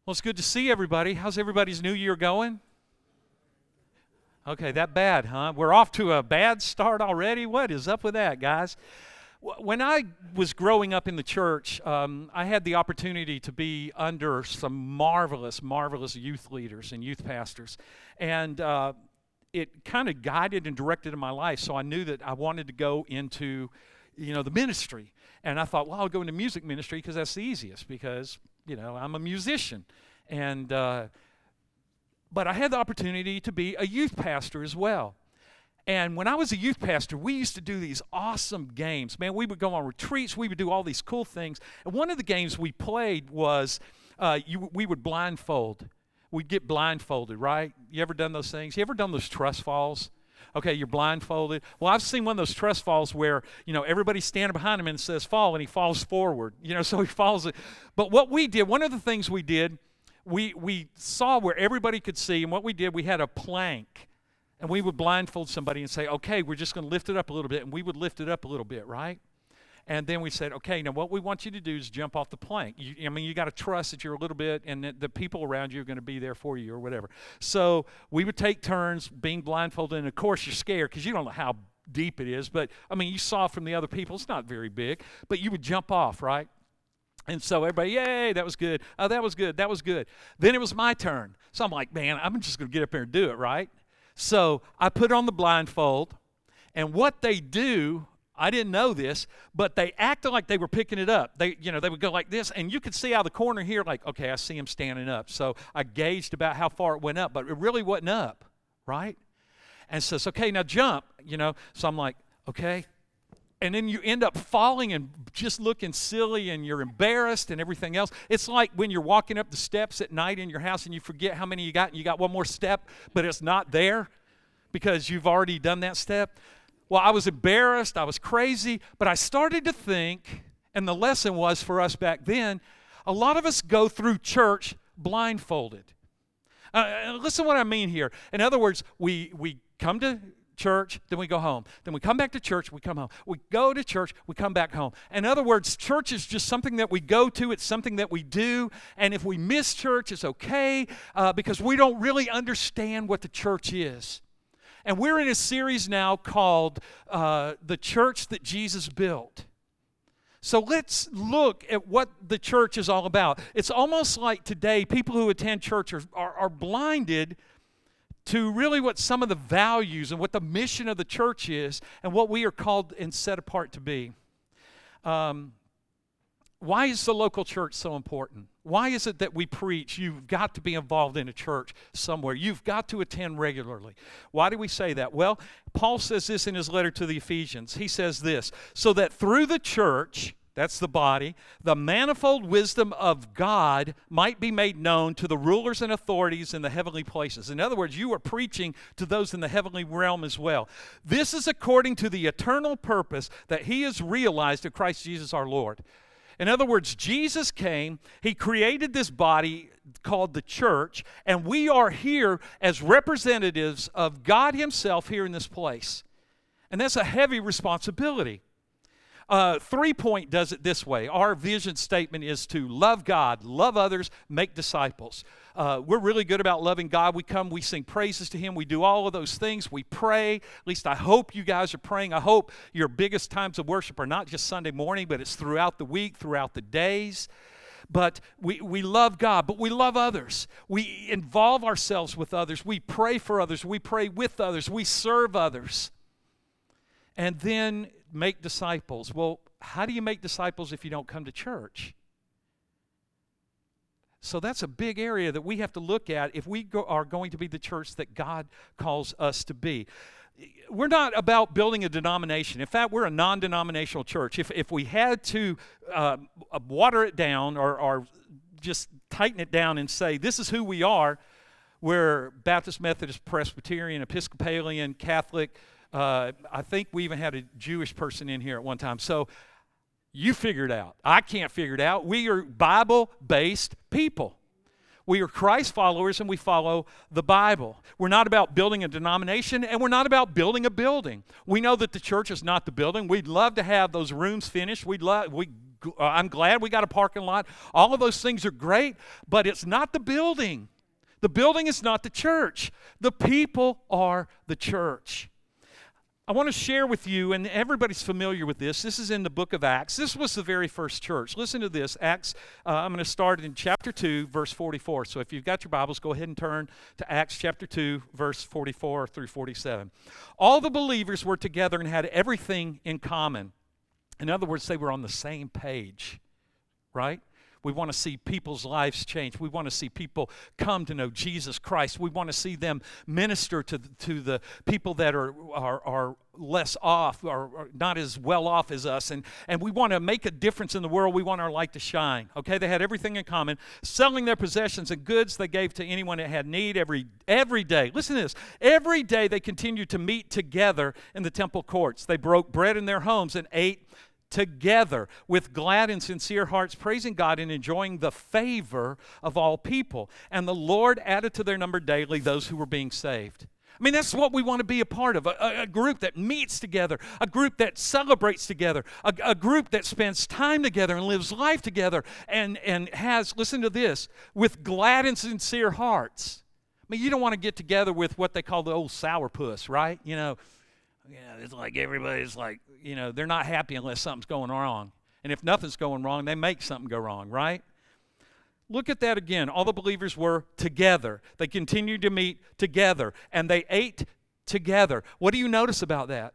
Well, it's good to see everybody. How's everybody's new year going? Okay, that bad, huh? We're off to a bad start already? What is up with that, guys? When I was growing up in the church, I had the opportunity to be under some marvelous, marvelous youth leaders and youth pastors. And it kind of guided and directed my life, so I knew that I wanted to go into, the ministry. And I thought, well, I'll go into music ministry because that's the easiest because, I'm a musician. And but I had the opportunity to be a youth pastor as well. And when I was a youth pastor, we used to do these awesome games. Man, we would go on retreats. We would do all these cool things. And one of the games we played was we would blindfold. We'd get blindfolded, right? You ever done those things? You ever done those trust falls? Okay, you're blindfolded. Well, I've seen one of those trust falls where, everybody's standing behind him and it says fall, and he falls forward. So he falls. But what we did, one of the things we did, we saw where everybody could see, and what we did, we had a plank, and we would blindfold somebody and say, okay, we're just going to lift it up a little bit, and we would lift it up a little bit, right? And then we said, okay, now what we want you to do is jump off the plank. You got to trust that you're a little bit, and that the people around you are going to be there for you or whatever. So we would take turns being blindfolded, and of course you're scared because you don't know how deep it is, but you saw from the other people, it's not very big, but you would jump off, right? And so everybody, yay, that was good. Oh, that was good. That was good. Then it was my turn. So I'm like, man, I'm just going to get up there and do it, right? So I put on the blindfold, and what they do, I didn't know this, but they acted like they were picking it up. They would go like this, and you could see out of the corner here, like, okay, I see him standing up. So I gauged about how far it went up, but it really wasn't up, right? And so it's okay, now jump, So I'm like, okay. And then you end up falling and just looking silly, and you're embarrassed and everything else. It's like when you're walking up the steps at night in your house and you forget how many you got, and you got one more step, but it's not there because you've already done that step. Well, I was embarrassed, I was crazy, but I started to think, and the lesson was for us back then, a lot of us go through church blindfolded. Listen to what I mean here. In other words, we come to church, then we go home. Then we come back to church, we come home. We go to church, we come back home. In other words, church is just something that we go to. It's something that we do. And if we miss church, it's okay because we don't really understand what the church is. And we're in a series now called The Church That Jesus Built. So let's look at what the church is all about. It's almost like today, people who attend church are blinded to really what some of the values and what the mission of the church is and what we are called and set apart to be. Why is the local church so important? Why is it that we preach? You've got to be involved in a church somewhere. You've got to attend regularly. Why do we say that? Well, Paul says this in his letter to the Ephesians. He says this, so that through the church, that's the body, the manifold wisdom of God might be made known to the rulers and authorities in the heavenly places. In other words, you are preaching to those in the heavenly realm as well. This is according to the eternal purpose that He has realized in Christ Jesus our Lord. In other words, Jesus came, He created this body called the church, and we are here as representatives of God Himself here in this place. And that's a heavy responsibility. 3-Point does it this way. Our vision statement is to love God, love others, make disciples. We're really good about loving God. We come, we sing praises to Him. We do all of those things. We pray. At least I hope you guys are praying. I hope your biggest times of worship are not just Sunday morning, but it's throughout the week, throughout the days. But we love God, but we love others. We involve ourselves with others. We pray for others. We pray with others. We serve others. And then make disciples. Well, how do you make disciples if you don't come to church? So that's a big area that we have to look at if we are going to be the church that God calls us to be. We're not about building a denomination. In fact, we're a non-denominational church. If we had to water it down or just tighten it down and say, this is who we are, we're Baptist, Methodist, Presbyterian, Episcopalian, Catholic. I think we even had a Jewish person in here at one time. So you figure it out. I can't figure it out. We are Bible-based people. We are Christ followers, and we follow the Bible. We're not about building a denomination, and we're not about building a building. We know that the church is not the building. We'd love to have those rooms finished. We'd I'm glad we got a parking lot. All of those things are great, but it's not the building. The building is not the church. The people are the church. I want to share with you, and everybody's familiar with this. This is in the book of Acts. This was the very first church. Listen to this. Acts, I'm going to start in chapter 2, verse 44. So if you've got your Bibles, go ahead and turn to Acts chapter 2, verse 44 through 47. All the believers were together and had everything in common. In other words, they were on the same page, right? We want to see people's lives change. We want to see people come to know Jesus Christ. We want to see them minister to the people that are less off or not as well off as us. And we want to make a difference in the world. We want our light to shine. Okay, they had everything in common. Selling their possessions and goods they gave to anyone that had need every day. Listen to this. Every day they continued to meet together in the temple courts. They broke bread in their homes and ate together with glad and sincere hearts, praising God and enjoying the favor of all people. And the Lord added to their number daily those who were being saved. I mean, that's what we want to be a part of, a group that meets together, a group that celebrates together, a group that spends time together and lives life together and has, listen to this, with glad and sincere hearts. I mean, you don't want to get together with what they call the old sourpuss, right? You know, yeah, it's like everybody's like, you know, they're not happy unless something's going wrong. And if nothing's going wrong, they make something go wrong, right? Look at that again. All the believers were together. They continued to meet together, and they ate together. What do you notice about that?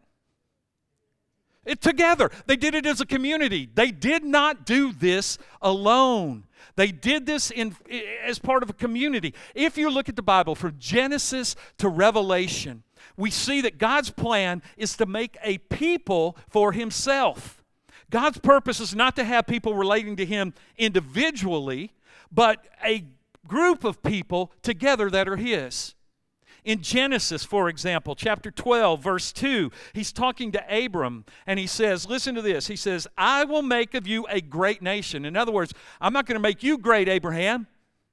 Together. They did it as a community. They did not do this alone. They did this as part of a community. If you look at the Bible from Genesis to Revelation, we see that God's plan is to make a people for himself. God's purpose is not to have people relating to him individually, but a group of people together that are his. In Genesis, for example, chapter 12, verse 2, he's talking to Abram, and he says, listen to this. He says, I will make of you a great nation. In other words, I'm not going to make you great, Abraham.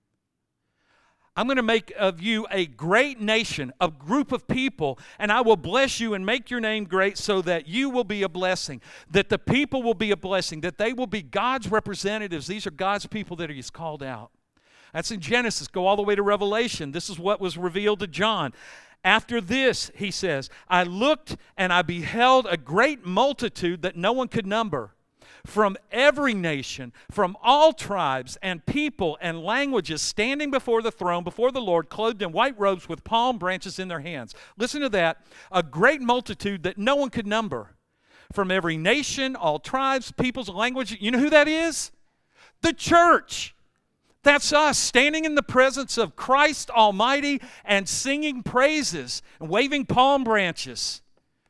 I'm going to make of you a great nation, a group of people, and I will bless you and make your name great so that you will be a blessing, that the people will be a blessing, that they will be God's representatives. These are God's people that he's called out. That's in Genesis. Go all the way to Revelation. This is what was revealed to John. After this, he says, I looked and I beheld a great multitude that no one could number, from every nation, from all tribes and people and languages, standing before the throne, before the Lord, clothed in white robes with palm branches in their hands. Listen to that. A great multitude that no one could number, from every nation, all tribes, peoples, languages. You know who that is? The church. That's us standing in the presence of Christ Almighty and singing praises and waving palm branches.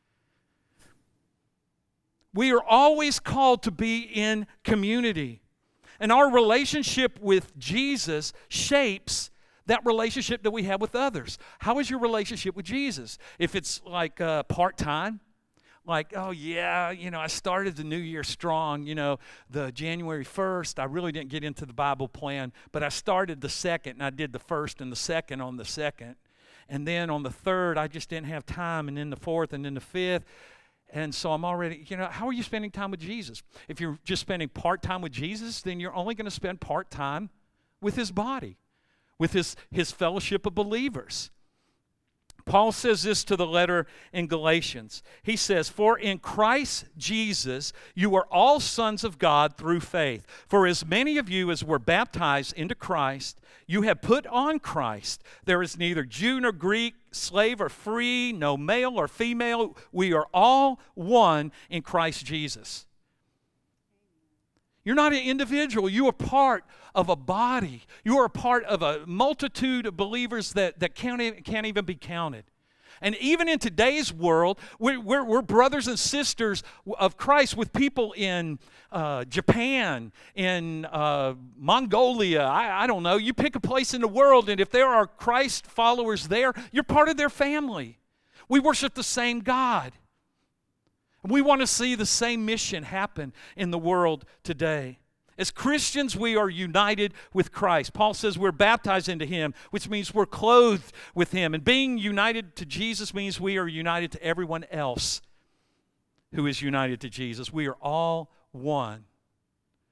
We are always called to be in community. And our relationship with Jesus shapes that relationship that we have with others. How is your relationship with Jesus? If it's like part-time, like, oh yeah, you know, I started the new year strong, you know, the January 1st, I really didn't get into the Bible plan, but I started the 2nd, and I did the 1st and the 2nd on the 2nd. And then on the 3rd, I just didn't have time, and then the 4th, and then the 5th. And so I'm already, you know, how are you spending time with Jesus? If you're just spending part-time with Jesus, then you're only going to spend part-time with his body, with his fellowship of believers. Paul says this to the letter in Galatians. He says, for in Christ Jesus you are all sons of God through faith. For as many of you as were baptized into Christ, you have put on Christ. There is neither Jew nor Greek, slave or free, no male or female. We are all one in Christ Jesus. You're not an individual. You are part of a body. You are a part of a multitude of believers that can't even be counted. And even in today's world, we're brothers and sisters of Christ with people in Japan, in Mongolia. I don't know. You pick a place in the world, and if there are Christ followers there, you're part of their family. We worship the same God. We want to see the same mission happen in the world today. As Christians, we are united with Christ. Paul says we're baptized into him, which means we're clothed with him. And being united to Jesus means we are united to everyone else who is united to Jesus. We are all one.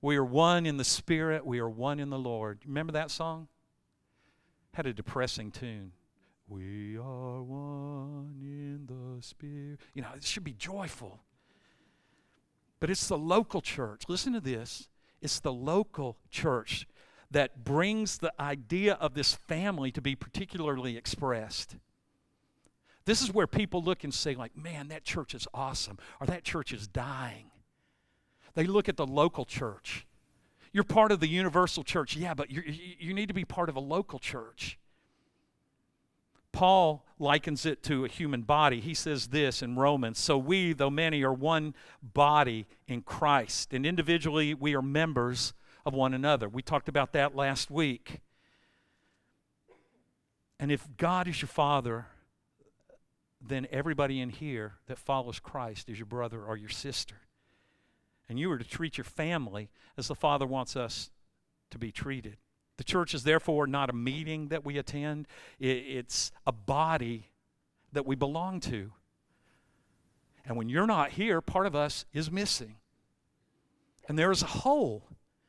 We are one in the Spirit. We are one in the Lord. Remember that song? Had a depressing tune. We are one in the Spirit. You know, it should be joyful. But it's the local church. Listen to this. It's the local church that brings the idea of this family to be particularly expressed. This is where people look and say, like, man, that church is awesome, or that church is dying. They look at the local church. You're part of the universal church. Yeah, but you need to be part of a local church. Paul likens it to a human body. He says this in Romans, so we, though many, are one body in Christ, and individually we are members of one another. We talked about that last week. And if God is your father, then everybody in here that follows Christ is your brother or your sister. And you are to treat your family as the Father wants us to be treated. The church is therefore not a meeting that we attend. It's a body that we belong to. And when you're not here, part of us is missing. And there is a hole.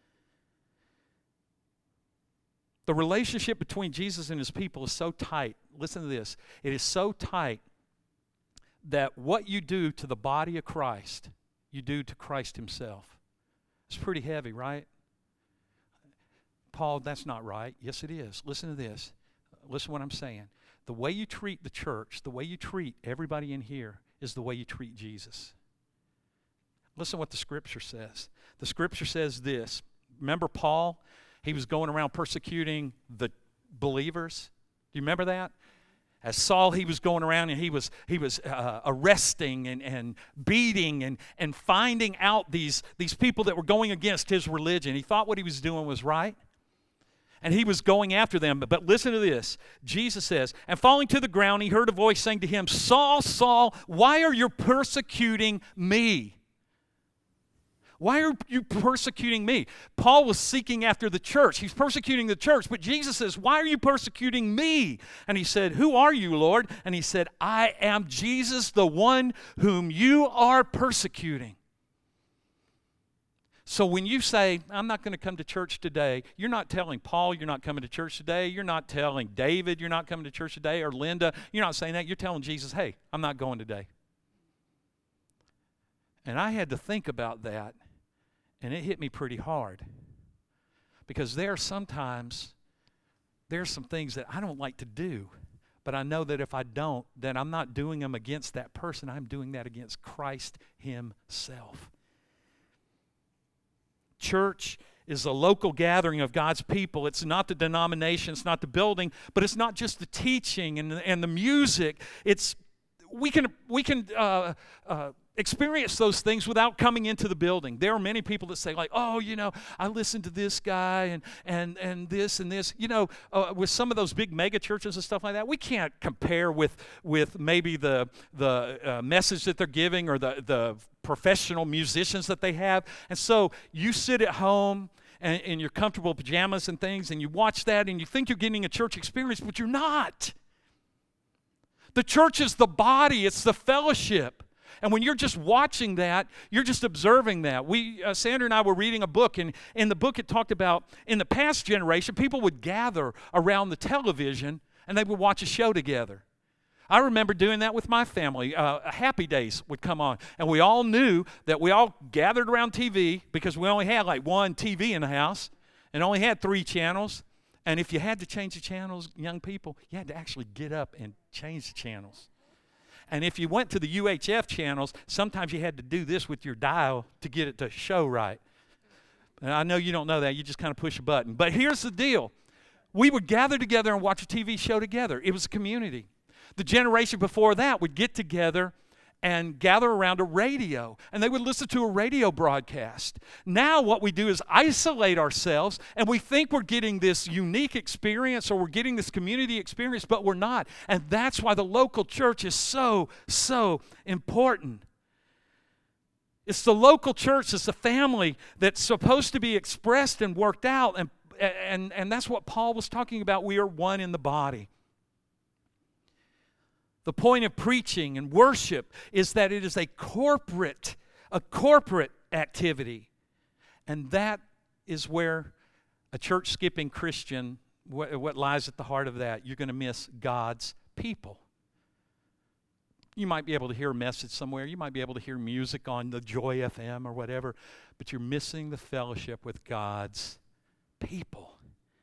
The relationship between Jesus and his people is so tight. Listen to this. It is so tight that what you do to the body of Christ, you do to Christ himself. It's pretty heavy, right? Paul, that's not right. Yes, it is. Listen to this. Listen to what I'm saying. The way you treat the church, the way you treat everybody in here, is the way you treat Jesus. Listen to what the Scripture says. The Scripture says this. Remember Paul? He was going around persecuting the believers. Do you remember that? As Saul, he was going around and he was arresting and beating and finding out these people that were going against his religion. He thought what he was doing was right. And he was going after them. But listen to this. Jesus says, and falling to the ground, he heard a voice saying to him, Saul, Saul, why are you persecuting me? Why are you persecuting me? Paul was seeking after the church. He's persecuting the church. But Jesus says, why are you persecuting me? And he said, who are you, Lord? And he said, I am Jesus, the one whom you are persecuting. So when you say, I'm not going to come to church today, you're not telling Paul you're not coming to church today. You're not telling David you're not coming to church today, or Linda. You're not saying that. You're telling Jesus, hey, I'm not going today. And I had to think about that. And it hit me pretty hard, because there's some things that I don't like to do, but I know that if I don't, then I'm not doing them against that person. I'm doing that against Christ himself. Church is a local gathering of God's people. It's not the denomination, it's not the building, but it's not just the teaching and the music. We can experience those things without coming into the building. There are many people that say, like, oh, you know, I listened to this guy and this and this. You know, with some of those big mega churches and stuff like that, we can't compare with maybe the message that they're giving or the professional musicians that they have. And so you sit at home in your comfortable pajamas and things, and you watch that, and you think you're getting a church experience, but you're not. The church is the body. It's the fellowship. And when you're just watching that, you're just observing that. Sandra and I were reading a book, and in the book it talked about, in the past generation, people would gather around the television, and they would watch a show together. I remember doing that with my family. Happy Days would come on, and we all knew that we all gathered around TV, because we only had like one TV in the house, and only had 3 channels. And if you had to change the channels, young people, you had to actually get up and change the channels. And if you went to the UHF channels, sometimes you had to do this with your dial to get it to show right. And I know you don't know that. You just kind of push a button. But here's the deal. We would gather together and watch a TV show together. It was a community. The generation before that would get together and gather around a radio, and they would listen to a radio broadcast. Now what we do is isolate ourselves, and we think we're getting this unique experience, or we're getting this community experience, but we're not. And that's why the local church is so, so important. It's the local church, it's the family that's supposed to be expressed and worked out, and that's what Paul was talking about. We are one in the body. The point of preaching and worship is that it is a corporate activity. And that is where a church-skipping Christian, what lies at the heart of that, you're going to miss God's people. You might be able to hear a message somewhere. You might be able to hear music on the Joy FM or whatever, but you're missing the fellowship with God's people.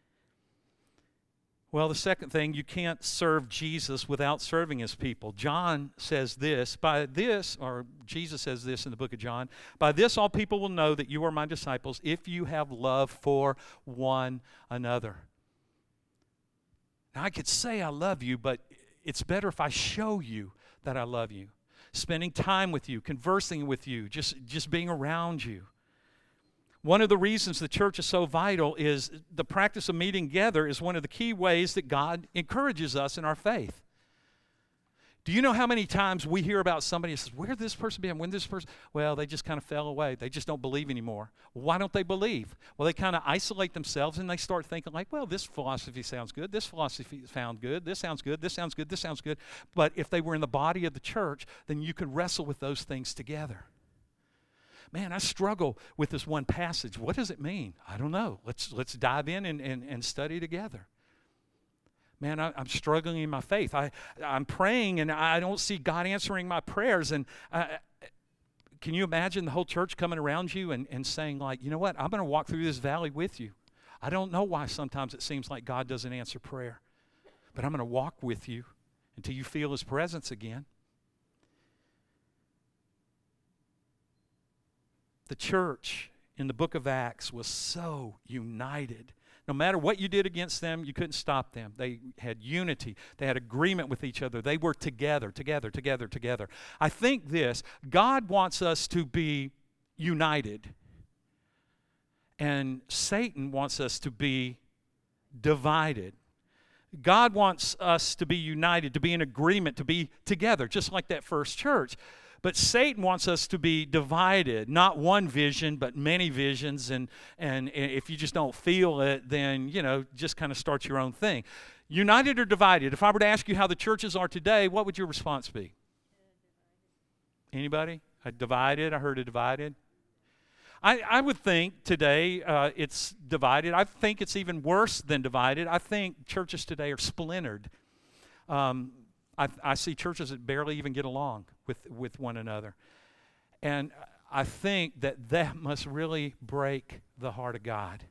Well, the second thing, you can't serve Jesus without serving his people. John says this, or Jesus says this in the book of John, by this all people will know that you are my disciples if you have love for one another. Now, I could say I love you, but it's better if I show you that I love you. Spending time with you, conversing with you, just being around you. One of the reasons the church is so vital is the practice of meeting together is one of the key ways that God encourages us in our faith. Do you know how many times we hear about somebody who says, where did this person be? When this person, well, they just kind of fell away. They just don't believe anymore. Well, why don't they believe? Well, they kind of isolate themselves and they start thinking like, well, this philosophy sounds good. This philosophy sounds good. This sounds good. This sounds good. This sounds good. But if they were in the body of the church, then you could wrestle with those things together. Man, I struggle with this one passage. What does it mean? I don't know. Let's dive in and study together. Man, I'm struggling in my faith. I'm praying and I don't see God answering my prayers. And can you imagine the whole church coming around you and saying like, you know what, I'm going to walk through this valley with you. I don't know why sometimes it seems like God doesn't answer prayer, but I'm going to walk with you until you feel his presence again. The church in the book of Acts was so united. No matter what you did against them, you couldn't stop them. They had unity. They had agreement with each other. They were together. I think this, God wants us to be united. And Satan wants us to be divided. God wants us to be united, to be in agreement, to be together, just like that first church. But Satan wants us to be divided, not one vision, but many visions. And if you just don't feel it, then, just kind of start your own thing. United or divided? If I were to ask you how the churches are today, what would your response be? Anybody? Divided? I heard a divided. I would think today it's divided. I think it's even worse than divided. I think churches today are splintered. I see churches that barely even get along with one another. And I think that must really break the heart of God.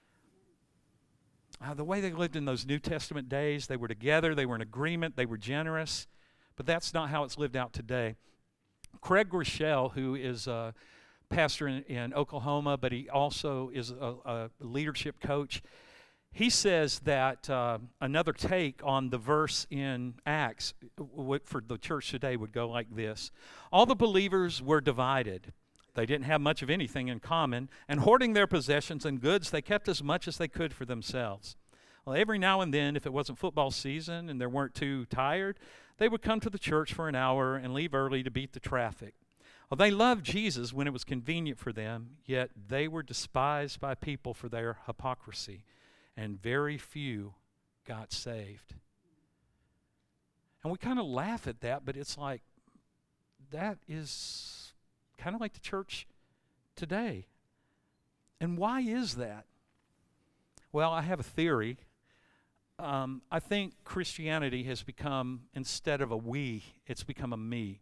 The way they lived in those New Testament days, they were together, they were in agreement, they were generous, but that's not how it's lived out today. Craig Groeschel, who is a pastor in Oklahoma, but he also is a leadership coach, he says that another take on the verse in Acts for the church today would go like this. All the believers were divided. They didn't have much of anything in common, and hoarding their possessions and goods, they kept as much as they could for themselves. Well, every now and then, if it wasn't football season and they weren't too tired, they would come to the church for an hour and leave early to beat the traffic. Well, they loved Jesus when it was convenient for them, yet they were despised by people for their hypocrisy. And very few got saved. And we kind of laugh at that, but it's like, that is kind of like the church today. And why is that? Well, I have a theory. I think Christianity has become, instead of a we, it's become a me.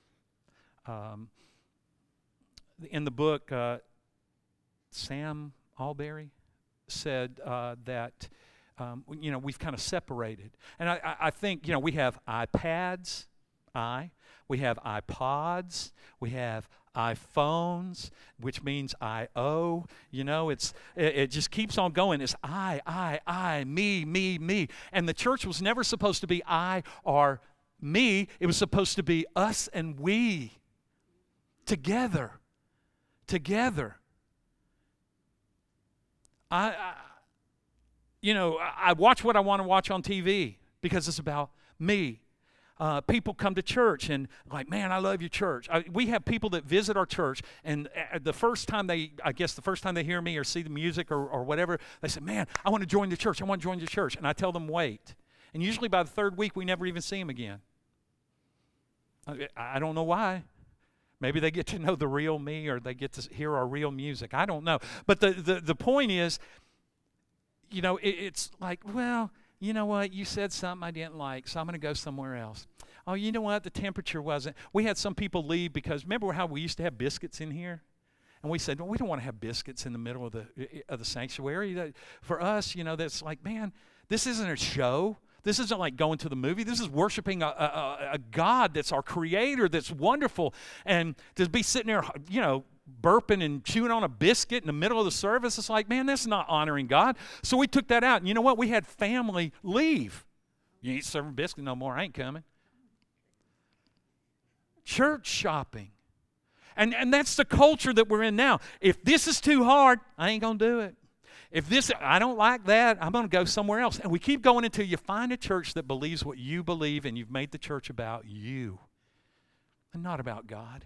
In the book, Sam Allberry said that we've kind of separated, and I think we have iPads, we have iPods, we have iPhones, which means I-O. It just keeps on going. It's I, me, and the church was never supposed to be I or me. It was supposed to be us and we together. I watch what I want to watch on TV because it's about me. People come to church and like, man, I love your church. We have people that visit our church, and the first time they hear me or see the music or whatever, they say, man, I want to join the church. And I tell them, wait. And usually by the third week, we never even see them again. I don't know why. Maybe they get to know the real me, or they get to hear our real music. I don't know. But the point is, it's like, well, you know what? You said something I didn't like, so I'm going to go somewhere else. Oh, you know what? The temperature wasn't. We had some people leave because remember how we used to have biscuits in here? And we said, well, we don't want to have biscuits in the middle of the sanctuary. For us, that's like, man, this isn't a show. This isn't like going to the movie. This is worshiping a God that's our creator, that's wonderful. And to be sitting there, burping and chewing on a biscuit in the middle of the service, it's like, man, that's not honoring God. So we took that out. And you know what? We had family leave. You ain't serving biscuit no more. I ain't coming. Church shopping. And that's the culture that we're in now. If this is too hard, I ain't going to do it. If I don't like that, I'm going to go somewhere else. And we keep going until you find a church that believes what you believe, and you've made the church about you and not about God.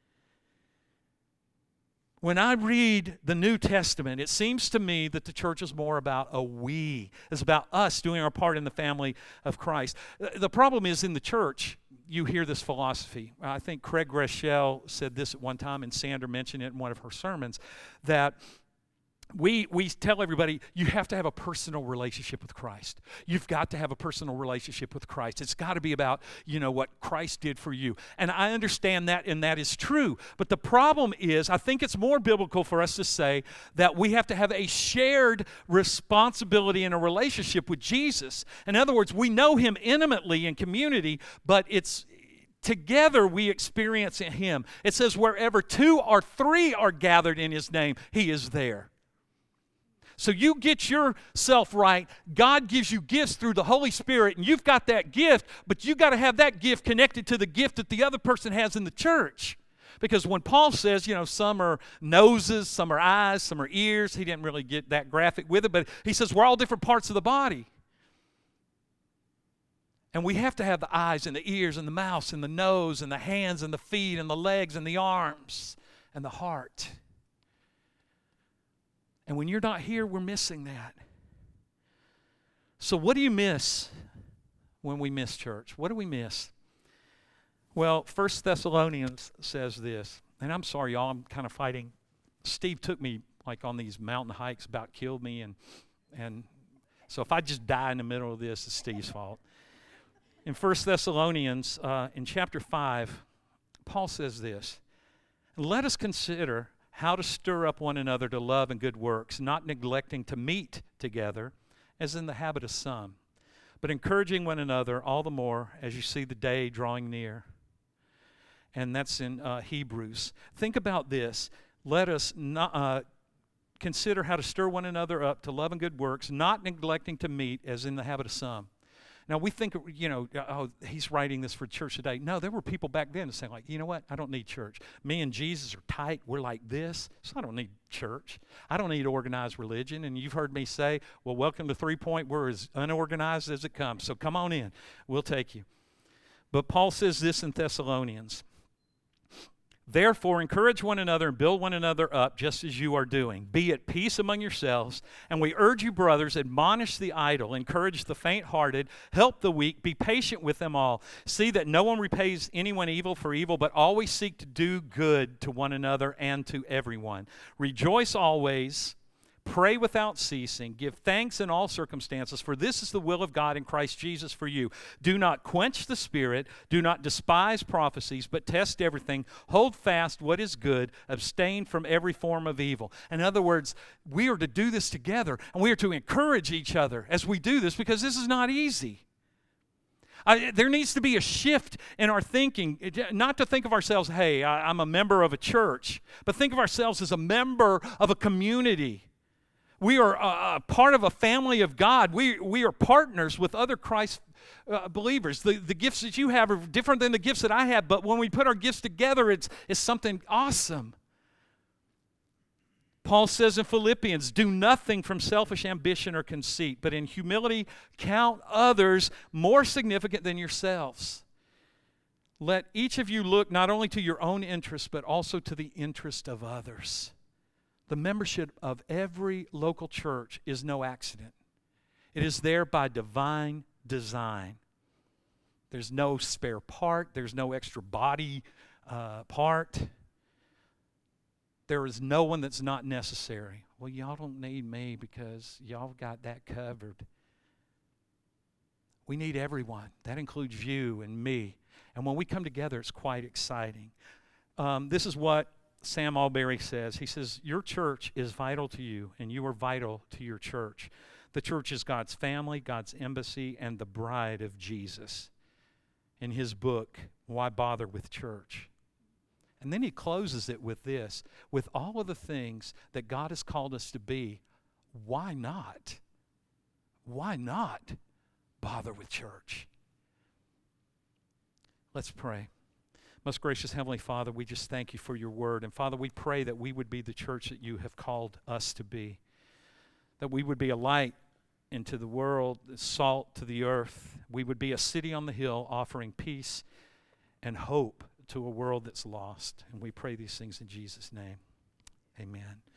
When I read the New Testament, it seems to me that the church is more about a we. It's about us doing our part in the family of Christ. The problem is in the church, you hear this philosophy. I think Craig Groeschel said this at one time, and Sandra mentioned it in one of her sermons, that we tell everybody, you have to have a personal relationship with Christ. You've got to have a personal relationship with Christ. It's got to be about, what Christ did for you. And I understand that, and that is true. But the problem is, I think it's more biblical for us to say that we have to have a shared responsibility in a relationship with Jesus. In other words, we know him intimately in community, but it's together we experience him. It says, wherever 2 or 3 are gathered in his name, he is there. So you get yourself right. God gives you gifts through the Holy Spirit, and you've got that gift, but you've got to have that gift connected to the gift that the other person has in the church. Because when Paul says, some are noses, some are eyes, some are ears, he didn't really get that graphic with it, but he says we're all different parts of the body. And we have to have the eyes and the ears and the mouth and the nose and the hands and the feet and the legs and the arms and the heart. And when you're not here, we're missing that. So what do you miss when we miss church? What do we miss? Well, 1 Thessalonians says this, and I'm sorry, y'all, I'm kind of fighting. Steve took me like on these mountain hikes, about killed me, and so if I just die in the middle of this, it's Steve's fault. In 1 Thessalonians, in chapter 5, Paul says this, let us consider how to stir up one another to love and good works, not neglecting to meet together, as in the habit of some, but encouraging one another all the more as you see the day drawing near. And that's in Hebrews. Think about this. Let us not, consider how to stir one another up to love and good works, not neglecting to meet, as in the habit of some. Now, we think, he's writing this for church today. No, there were people back then saying, like, you know what? I don't need church. Me and Jesus are tight. We're like this, so I don't need church. I don't need organized religion. And you've heard me say, well, welcome to 3 Point. We're as unorganized as it comes, so come on in. We'll take you. But Paul says this in Thessalonians. Therefore, encourage one another and build one another up, just as you are doing. Be at peace among yourselves. And we urge you, brothers, admonish the idle, encourage the faint-hearted, help the weak, be patient with them all. See that no one repays anyone evil for evil, but always seek to do good to one another and to everyone. Rejoice always. Pray without ceasing. Give thanks in all circumstances, for this is the will of God in Christ Jesus for you. Do not quench the Spirit. Do not despise prophecies, but test everything. Hold fast what is good. Abstain from every form of evil. In other words, we are to do this together, and we are to encourage each other as we do this, because this is not easy. There needs to be a shift in our thinking, not to think of ourselves, hey, I'm a member of a church, but think of ourselves as a member of a community. We are a part of a family of God. We are partners with other Christ believers. The gifts that you have are different than the gifts that I have, but when we put our gifts together, it's something awesome. Paul says in Philippians, do nothing from selfish ambition or conceit, but in humility count others more significant than yourselves. Let each of you look not only to your own interest, but also to the interest of others. The membership of every local church is no accident. It is there by divine design. There's no spare part. There's no extra body part. There is no one that's not necessary. Well, y'all don't need me because y'all got that covered. We need everyone. That includes you and me. And when we come together, it's quite exciting. This is what Sam Alberry says. He says, your church is vital to you, and you are vital to your church. The church is God's family, God's embassy, and the bride of Jesus. In his book, Why Bother with Church? And then he closes it with this: with all of the things that God has called us to be, why not? Why not bother with church? Let's pray. Most gracious Heavenly Father, we just thank you for your word. And Father, we pray that we would be the church that you have called us to be, that we would be a light into the world, salt to the earth. We would be a city on the hill offering peace and hope to a world that's lost. And we pray these things in Jesus' name. Amen.